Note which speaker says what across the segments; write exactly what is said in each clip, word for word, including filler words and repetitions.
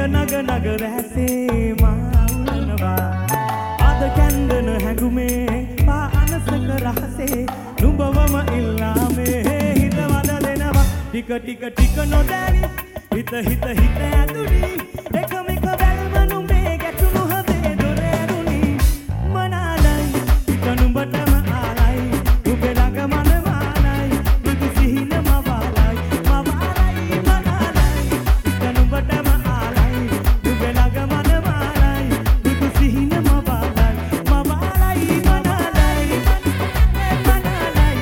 Speaker 1: නග නග රැසේ මා උලනවා අද කැන්දන හැඟුමේ පා අනසක රහසේ නුඹවම ඉල්ලාමේ හිත වද දෙනවා ටික ටික ටික නොදැනි හිත හිත හිත ඇතුනි එකම එක බැල්ම නුඹේ ගැටුණු හදේ දොර ඇරුණි මනාලයි හිත නුඹටම ආලයි නුඹේ ළඟ මන මාලයි බුදු සිහින මවාලයි මවාලයි මනාලයි හිත නුඹටම ආලයි නුඹේ ළඟ මන මාලයි බුදු සිහින මවාලයි මවාලයි මනාලයි මනාලයි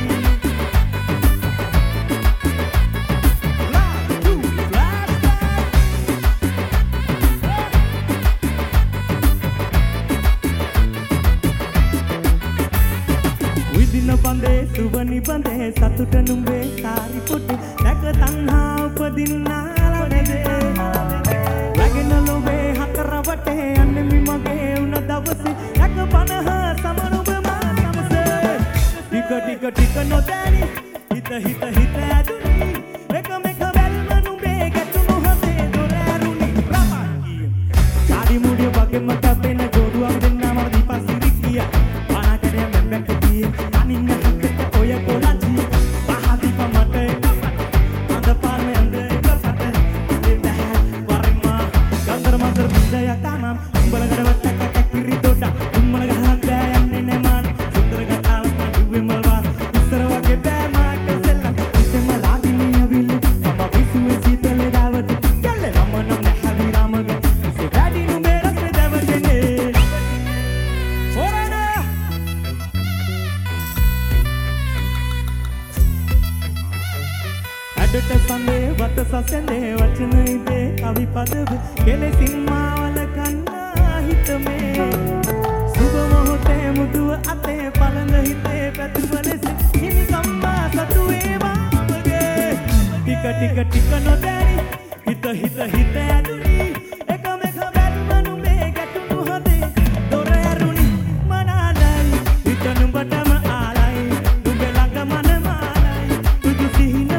Speaker 1: විදින බඳේ සුවනි බඳේ සතුට නුඹේ සාරි පොටේ නැක තණ්හා උපදින්නා ලඩේ ලැගෙන ලොබේ හතර වටේ යන්නේ මගේ උන දවසේ නැක පනහ සමනුඹ මා සමසේ ටික ටික ටික නොදැනි හිත හිත හිත ඇදුනි එකම එක බැල්ම නුඹේ ගැටුණු හදේ දොර ඇරුණි රාපයි කාඩි මුඩිය වගේම කැපෙන ගොඩුවක් දෙන්නා මර දීපසිරි කිය පානකඩේ මෙම්බෙක් කිය අනින්න හිතට ඔය කොලජි පහදි පමට අඳ පානේ අඳ එකපත ඉතින් බෑ වරිමා ගන්දර මන්දර බින්දය තමම් උඹල ගඩවත් කැකිරි දොඩ උම්මල ගහක් බෑ යන්නේ නැමාන සුන්දර කතාවක් කිව්වේ මල්වා ඉස්සර වගේ බෑ මාට සෙල්ලම් ඉතම ලාදිනිය විලි මම විසුවේ සීතලේ දාවද යල්ලේ මම නම් නැහැවි රාමගේ ඉසේ වැඩි නුඹේ රසේ දවදනේ හොරනේ අඩට සඳේ වත සසඳේ වචන ඉදේ කවි පදව කෙලෙසින් මාවල කන්නා හිතමේ සුබ මොහොතේ මුදුව අතේ පළඳ හිතේ පැතුවලෙස හිමි සම්මා සතු වේවා මගේ ටික ටික ටික නොදැනි හිත හිත හිත ඇදුනි එකම එක බැල්ම නුඹේ ගැටුණු හදේ දොර ඇරුණි මනාලයි හිත නුඹටම ආලයි නුඹේ ළඟ මන මාලයි බුදු සිහින